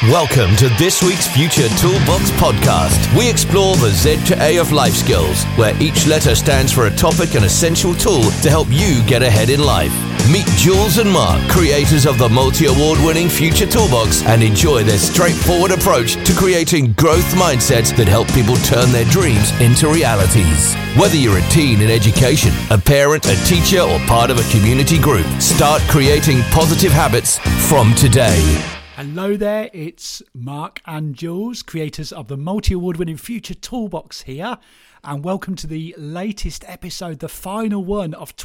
Welcome to this week's Future Toolbox podcast. We explore the Z to A of life skills, where each letter stands for a topic and essential tool to help you get ahead in life. Meet Jules and Mark, creators of the multi-award-winning Future Toolbox, and enjoy their straightforward approach to creating growth mindsets that help people turn their dreams into realities. Whether you're a teen in education, a parent, a teacher, or part of a community group, start creating positive habits from today. Hello there, it's Mark and Jules, creators of the multi-award-winning Future Toolbox here, and welcome to the latest episode, the final one of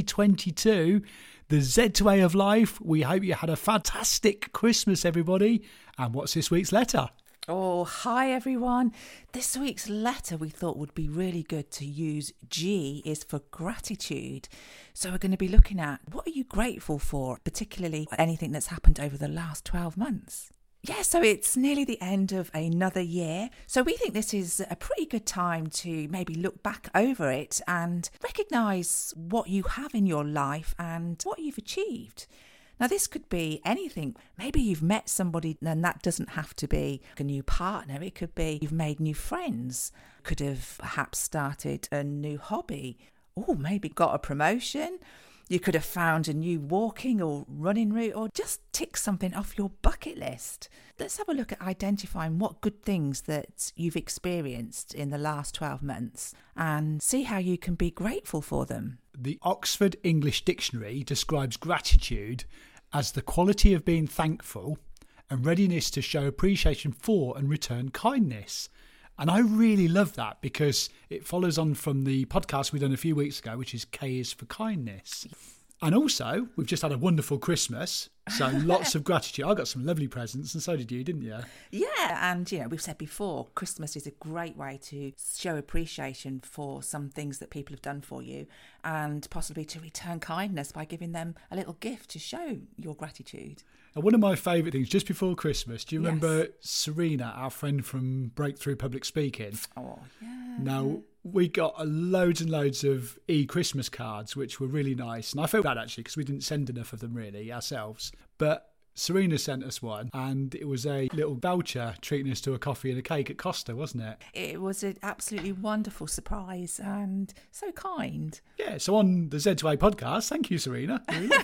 2022, the Z to A of life. We hope you had a fantastic Christmas, everybody. And what's this week's letter? Oh, hi everyone. This week's letter we thought would be really good to use. G is for gratitude. So we're going to be looking at what are you grateful for, particularly anything that's happened over the last 12 months. Yeah, so it's nearly the end of another year. So we think this is a pretty good time to maybe look back over it and recognise what you have in your life and what you've achieved. Now, this could be anything. Maybe you've met somebody, and that doesn't have to be a new partner. It could be you've made new friends, could have perhaps started a new hobby, or maybe got a promotion. You could have found a new walking or running route, or just tick something off your bucket list. Let's have a look at identifying what good things that you've experienced in the last 12 months and see how you can be grateful for them. The Oxford English Dictionary describes gratitude as the quality of being thankful and readiness to show appreciation for and return kindness. And I really love that because it follows on from the podcast we done a few weeks ago, which is K is for kindness. And also, we've just had a wonderful Christmas, so lots of gratitude. I got some lovely presents, and so did you, didn't you? Yeah, and we've said before, Christmas is a great way to show appreciation for some things that people have done for you and possibly to return kindness by giving them a little gift to show your gratitude. And one of my favourite things, just before Christmas, do you remember Serena, our friend from Breakthrough Public Speaking? Oh, yeah. Now, we got loads and loads of e-Christmas cards, which were really nice. And I felt bad, actually, because we didn't send enough of them, really, ourselves. But Serena sent us one, and it was a little voucher treating us to a coffee and a cake at Costa, wasn't it? It was an absolutely wonderful surprise and so kind. Yeah, so on the Z2A podcast, thank you, Serena. We love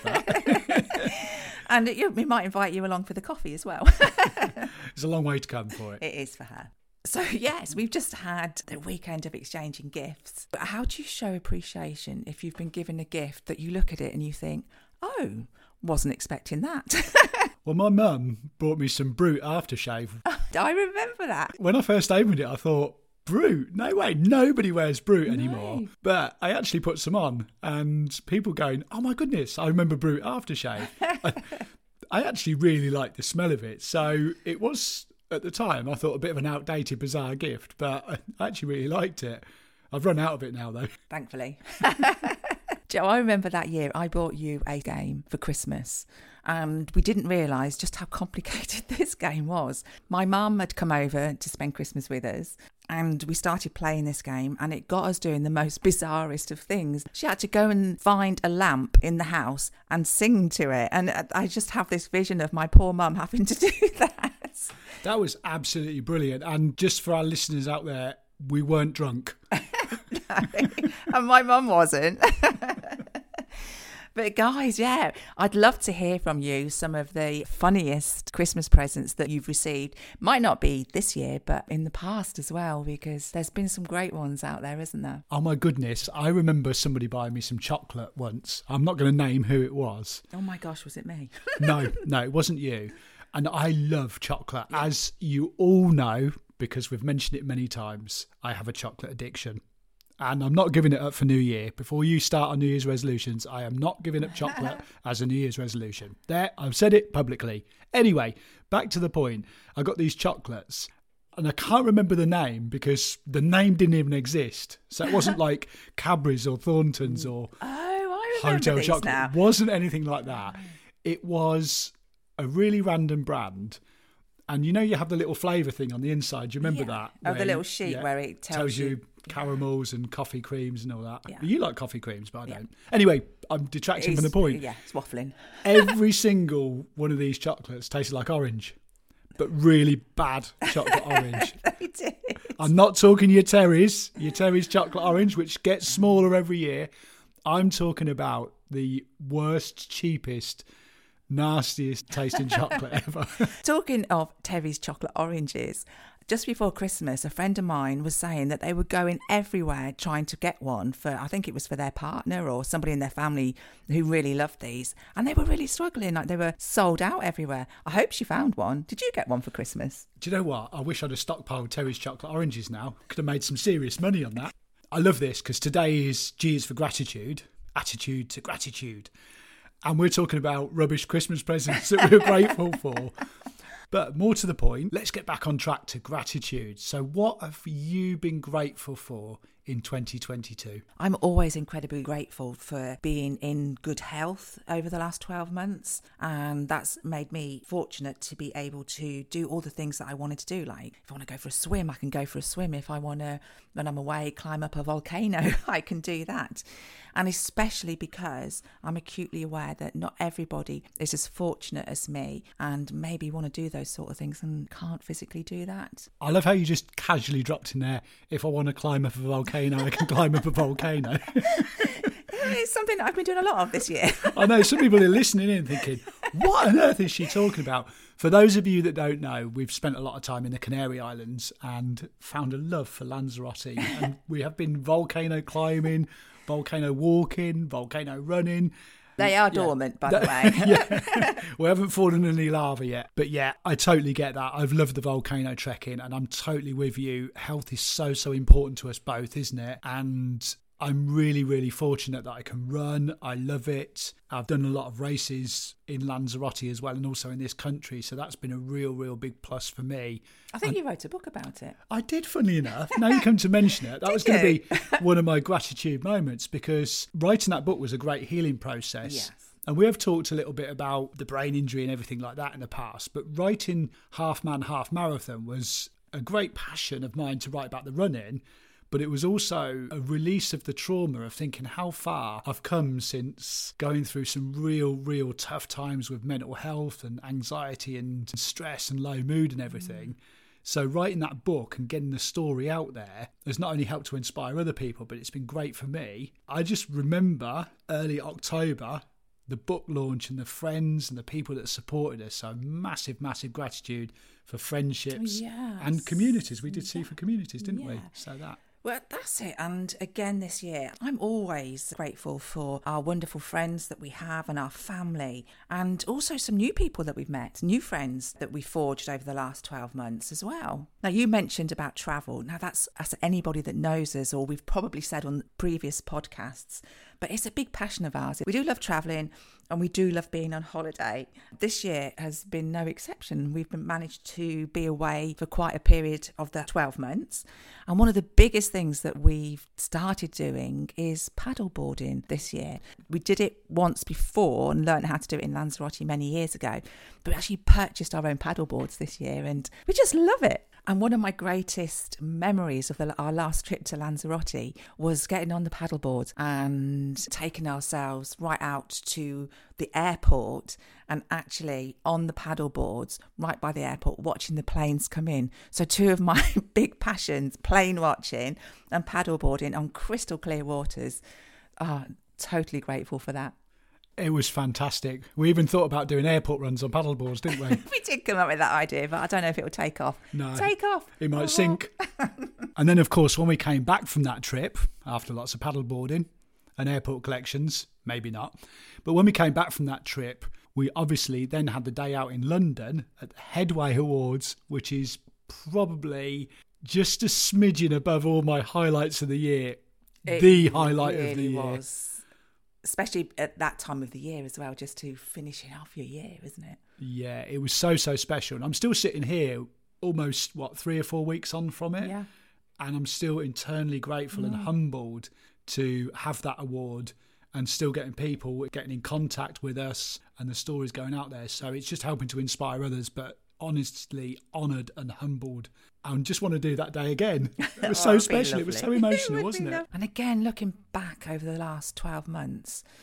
that. And we might invite you along for the coffee as well. There's a long way to come for it. It is for her. So, yes, we've just had the weekend of exchanging gifts. But how do you show appreciation if you've been given a gift that you look at it and you think, oh, wasn't expecting that? Well, my mum bought me some Brute aftershave. I remember that. When I first opened it, I thought, Brute? No way, nobody wears Brute anymore. No. But I actually put some on, and people going, oh my goodness, I remember Brute aftershave. I actually really liked the smell of it. So it was, at the time, I thought a bit of an outdated, bizarre gift, but I actually really liked it. I've run out of it now, though. Thankfully. Joe, I remember that year I bought you a game for Christmas and we didn't realise just how complicated this game was. My mum had come over to spend Christmas with us and we started playing this game and it got us doing the most bizarrest of things. She had to go and find a lamp in the house and sing to it. And I just have this vision of my poor mum having to do that. That was absolutely brilliant. And just for our listeners out there, we weren't drunk. No, and my mum wasn't. But guys, yeah, I'd love to hear from you some of the funniest Christmas presents that you've received. Might not be this year, but in the past as well, because there's been some great ones out there, isn't there? Oh my goodness, I remember somebody buying me some chocolate once. I'm not going to name who it was. Oh my gosh, was it me? No, it wasn't you. And I love chocolate. As you all know, because we've mentioned it many times, I have a chocolate addiction. And I'm not giving it up for New Year. Before you start on New Year's resolutions, I am not giving up chocolate as a New Year's resolution. There, I've said it publicly. Anyway, back to the point. I got these chocolates and I can't remember the name because the name didn't even exist. So it wasn't like Cadbury's or Thornton's or I remember Hotel these Chocolate. now. It wasn't anything like that. It was a really random brand. And you know you have the little flavour thing on the inside. Do you remember that? Oh, the little sheet where it tells you caramels and coffee creams and all that. Yeah. You like coffee creams, but I don't. Anyway, I'm detracting from the point. Yeah, it's waffling. Every single one of these chocolates tasted like orange. but really bad chocolate orange. They did. I'm not talking your Terry's chocolate orange, which gets smaller every year. I'm talking about the worst, cheapest, nastiest tasting chocolate ever. Talking of Terry's chocolate oranges, just before Christmas, a friend of mine was saying that they were going everywhere trying to get one for, I think it was for their partner or somebody in their family who really loved these. And they were really struggling, like they were sold out everywhere. I hope she found one. Did you get one for Christmas? Do you know what? I wish I'd have stockpiled Terry's chocolate oranges now. Could have made some serious money on that. I love this because today is G is for gratitude, attitude to gratitude. And we're talking about rubbish Christmas presents that we're grateful for. But more to the point, let's get back on track to gratitude. So what have you been grateful for in 2022? I'm always incredibly grateful for being in good health over the last 12 months. And that's made me fortunate to be able to do all the things that I wanted to do. Like if I want to go for a swim, I can go for a swim. If I want to, when I'm away, climb up a volcano, I can do that. And especially because I'm acutely aware that not everybody is as fortunate as me and maybe want to do those sort of things and can't physically do that. I love how you just casually dropped in there, if I want to climb up a volcano, I can climb up a volcano. It's something that I've been doing a lot of this year. I know some people are listening in thinking, what on earth is she talking about? For those of you that don't know, we've spent a lot of time in the Canary Islands and found a love for Lanzarote. And we have been volcano climbing, volcano walking, volcano running. They are dormant, by the way. Yeah. We haven't fallen in any lava yet. But yeah, I totally get that. I've loved the volcano trekking and I'm totally with you. Health is so important to us both, isn't it? And I'm really, really fortunate that I can run. I love it. I've done a lot of races in Lanzarote as well and also in this country. So that's been a real big plus for me. I think you wrote a book about it. I did, funnily enough. Now you come to mention it. That was going to be one of my gratitude moments because writing that book was a great healing process. Yes. And we have talked a little bit about the brain injury and everything like that in the past. But writing Half Man, Half Marathon was a great passion of mine to write about the running. But it was also a release of the trauma of thinking how far I've come since going through some real tough times with mental health and anxiety and stress and low mood and everything. So writing that book and getting the story out there has not only helped to inspire other people, but it's been great for me. I just remember early October, the book launch and the friends and the people that supported us. So massive gratitude for friendships and communities. We did see for communities, didn't we? So that. Well, that's it. And again, this year, I'm always grateful for our wonderful friends that we have and our family, and also some new people that we've met, new friends that we forged over the last 12 months as well. Now, you mentioned about travel. Now, that's anybody that knows us, or we've probably said on previous podcasts, but it's a big passion of ours. We do love travelling and we do love being on holiday. This year has been no exception. We've managed to be away for quite a period of the 12 months. And one of the biggest things that we've started doing is paddleboarding this year. We did it once before and learned how to do it in Lanzarote many years ago, but we actually purchased our own paddleboards this year and we just love it. And one of my greatest memories of our last trip to Lanzarote was getting on the paddleboard and taking ourselves right out to the airport and actually on the paddleboards right by the airport watching the planes come in. So two of my big passions, plane watching and paddleboarding on crystal clear waters. Totally grateful for that. It was fantastic. We even thought about doing airport runs on paddleboards, didn't we? We did come up with that idea, but I don't know if it will take off. No. Take off. It might sink. And then, of course, when we came back from that trip, after lots of paddleboarding and airport collections, maybe not, but when we came back from that trip, we obviously then had the day out in London at the Headway Awards, which is probably just a smidgen above all my highlights of the year. The highlight of the year. Was. Especially at that time of the year as well, just to finishing off your year, isn't it? Yeah, it was so special. And I'm still sitting here almost, 3 or 4 weeks on from it? Yeah. And I'm still internally grateful and humbled to have that award and still getting people getting in contact with us and the stories going out there. So it's just helping to inspire others, but honestly honoured and humbled. I just want to do that day again. It was so special. It was so emotional, wasn't it? And again, looking back over the last 12 months,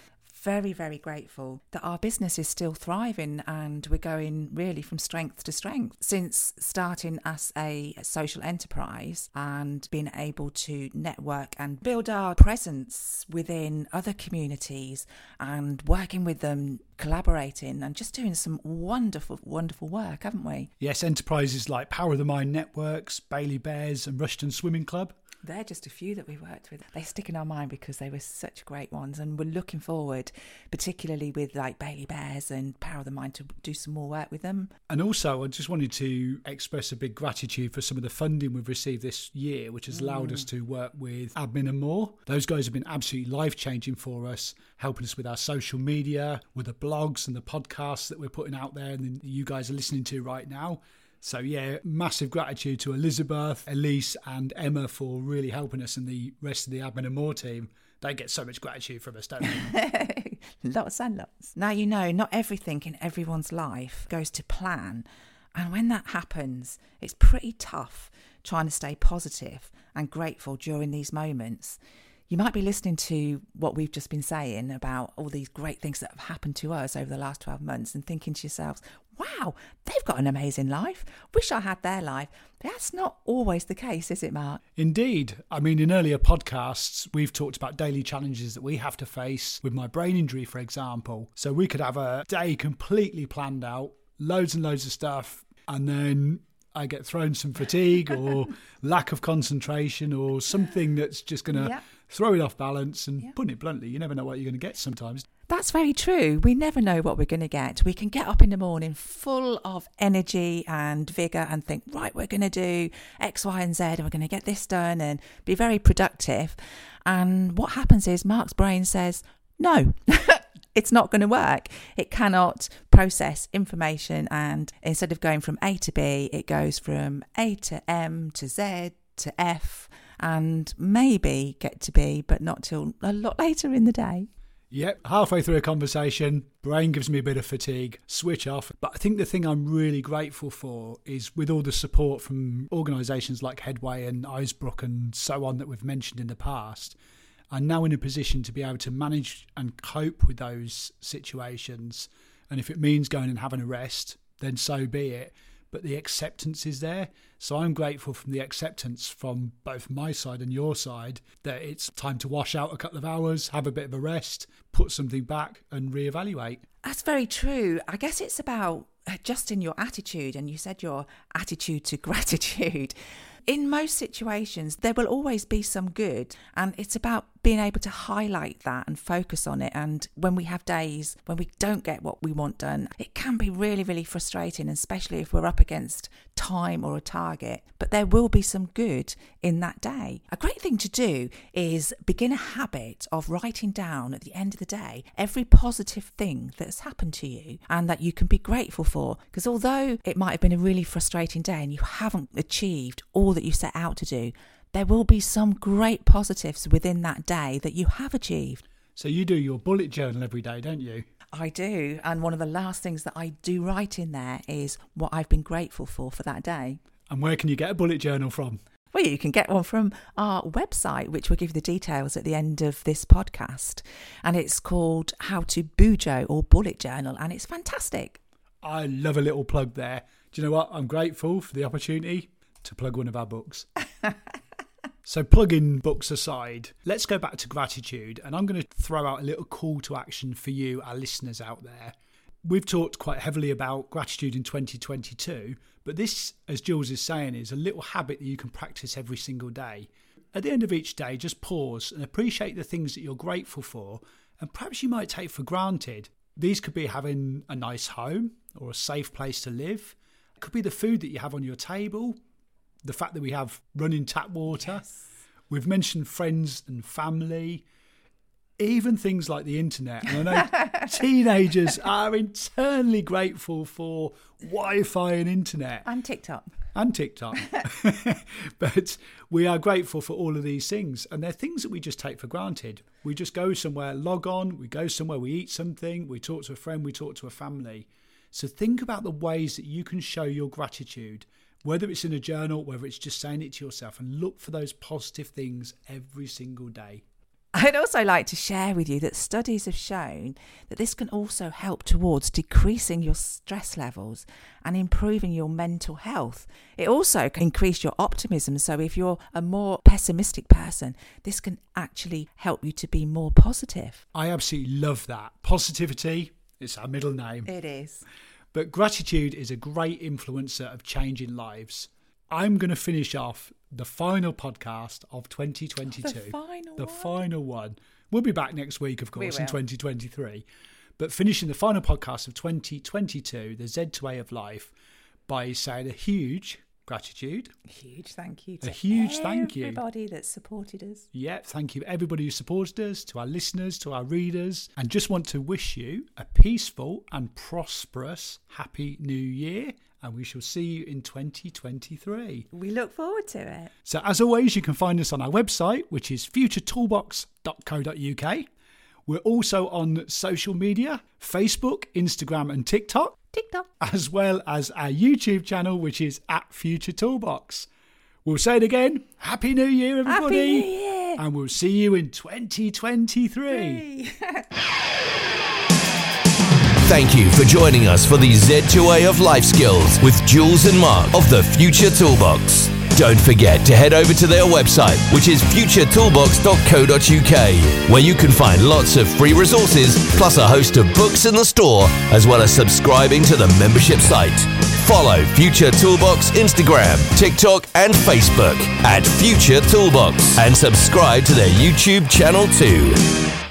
very, very grateful that our business is still thriving and we're going really from strength to strength. Since starting as a social enterprise and being able to network and build our presence within other communities and working with them, collaborating and just doing some wonderful, wonderful work, haven't we? Yes, enterprises like Power of the Mind Networks, Bailey Bears and Rushton Swimming Club. They're just a few that we worked with. They stick in our mind because they were such great ones, and we're looking forward, particularly with like Bailey Bears and Power of the Mind, to do some more work with them. And also, I just wanted to express a big gratitude for some of the funding we've received this year, which has allowed us to work with Admin and More. Those guys have been absolutely life-changing for us, helping us with our social media, with the blogs and the podcasts that we're putting out there and that you guys are listening to right now. So yeah, massive gratitude to Elizabeth, Elise and Emma for really helping us, and the rest of the Admin and More team. They get so much gratitude from us, don't they? Lots and lots. Now, you know, not everything in everyone's life goes to plan. And when that happens, it's pretty tough trying to stay positive and grateful during these moments. You might be listening to what we've just been saying about all these great things that have happened to us over the last 12 months and thinking to yourselves, wow, they've got an amazing life. Wish I had their life. That's not always the case, is it, Mark? Indeed. I mean, in earlier podcasts, we've talked about daily challenges that we have to face with my brain injury, for example. So we could have a day completely planned out, loads and loads of stuff, and then I get thrown some fatigue or lack of concentration or something that's just going to throw it off balance. And putting it bluntly, you never know what you're going to get sometimes. That's very true. We never know what we're going to get. We can get up in the morning full of energy and vigour and think, right, we're going to do X, Y and Z and we're going to get this done and be very productive. And what happens is Mark's brain says, no, it's not going to work. It cannot process information, and instead of going from A to B, it goes from A to M to Z to F and maybe get to B, but not till a lot later in the day. Yep, halfway through a conversation, brain gives me a bit of fatigue, switch off. But I think the thing I'm really grateful for is with all the support from organisations like Headway and Icebrook and so on that we've mentioned in the past, I'm now in a position to be able to manage and cope with those situations. And if it means going and having a rest, then so be it. But the acceptance is there. So I'm grateful from the acceptance from both my side and your side that it's time to wash out a couple of hours, have a bit of a rest, put something back and reevaluate. That's very true. I guess it's about adjusting your attitude, and you said your attitude to gratitude. In most situations, there will always be some good, and it's about being able to highlight that and focus on it. And when we have days when we don't get what we want done, it can be really, really frustrating, especially if we're up against time or a target. But there will be some good in that day. A great thing to do is begin a habit of writing down at the end of the day every positive thing that's happened to you and that you can be grateful for. Because although it might have been a really frustrating day and you haven't achieved all that you set out to do, there will be some great positives within that day that you have achieved. So you do your bullet journal every day, don't you? I do. And one of the last things that I do write in there is what I've been grateful for that day. And where can you get a bullet journal from? Well, you can get one from our website, which we'll give you the details at the end of this podcast. And it's called How to Bujo or Bullet Journal. And it's fantastic. I love a little plug there. Do you know what? I'm grateful for the opportunity to plug one of our books. So plugging books aside, let's go back to gratitude, and I'm going to throw out a little call to action for you, our listeners out there. We've talked quite heavily about gratitude in 2022, but this, as Jules is saying, is a little habit that you can practice every single day. At the end of each day, just pause and appreciate the things that you're grateful for and perhaps you might take for granted. These could be having a nice home or a safe place to live. It could be the food that you have on your table, the fact that we have running tap water. Yes. We've mentioned friends and family, even things like the internet. And I know teenagers are internally grateful for Wi-Fi and internet. And TikTok. But we are grateful for all of these things. And they're things that we just take for granted. We just go somewhere, log on, we go somewhere, we eat something, we talk to a friend, we talk to a family. So think about the ways that you can show your gratitude, whether it's in a journal, whether it's just saying it to yourself, and look for those positive things every single day. I'd also like to share with you that studies have shown that this can also help towards decreasing your stress levels and improving your mental health. It also can increase your optimism. So if you're a more pessimistic person, this can actually help you to be more positive. I absolutely love that. Positivity, it's our middle name. It is. But gratitude is a great influencer of changing lives. I'm going to finish off the final podcast of 2022. The final one. We'll be back next week, of course, in 2023. But finishing the final podcast of 2022, the Z2A of Life, by saying a huge gratitude. Huge thank you to everybody that supported us. Yeah, thank you everybody who supported us, to our listeners, to our readers, and just want to wish you a peaceful and prosperous Happy New Year, and we shall see you in 2023. We look forward to it. So as always, you can find us on our website, which is futuretoolbox.co.uk. We're also on social media, Facebook, Instagram and TikTok, as well as our YouTube channel, which is @FutureToolbox. We'll say it again. Happy New Year, everybody. Happy New Year. And we'll see you in 2023. Thank you for joining us for the Z2A of Life Skills with Jules and Mark of the Future Toolbox. Don't forget to head over to their website, which is futuretoolbox.co.uk, where you can find lots of free resources, plus a host of books in the store, as well as subscribing to the membership site. Follow Future Toolbox Instagram, TikTok and Facebook @Future Toolbox, and subscribe to their YouTube channel too.